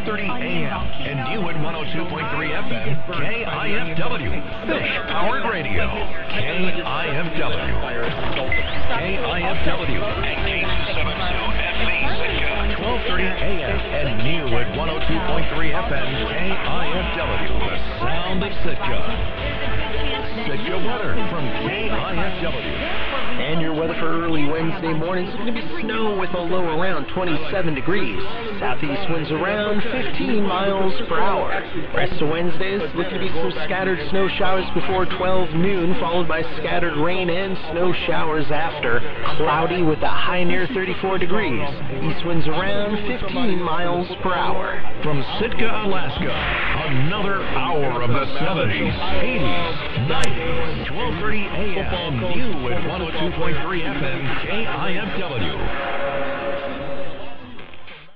12:30 a.m. and new at 102.3 FM, KIFW. Fish Powered Radio, KIFW. KIFW and K270FV Sitka. 12:30 a.m. and new at 102.3 FM, KIFW. The sound of Sitka. Sitka weather from KIFW. And your weather for early Wednesday morning is going to be snow with a low around 27 degrees. Southeast winds around 15 miles per hour. Rest of Wednesday is looking to be some scattered snow showers before 12 noon, followed by scattered rain and snow showers after. Cloudy with a high near 34 degrees. East winds around 15 miles per hour. From Sitka, Alaska, another hour of the 70s, 80s, 90s, 12:30 a.m. New at 102.3 FM, KIFW.